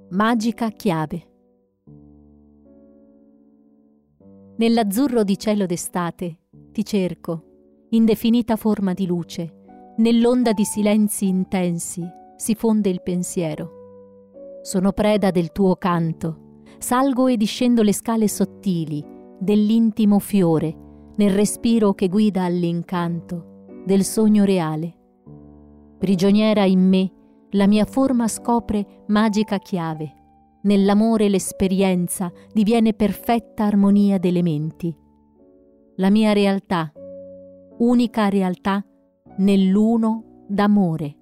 Magica chiave. Nell'azzurro di cielo d'estate ti cerco, indefinita forma di luce, nell'onda di silenzi intensi si fonde il pensiero. Sono preda del tuo canto, salgo e discendo le scale sottili dell'intimo fiore, nel respiro che guida all'incanto del sogno reale. Prigioniera in me, la mia forma scopre magica chiave. Nell'amore l'esperienza diviene perfetta armonia d'elementi. La mia realtà, unica realtà nell'uno d'amore.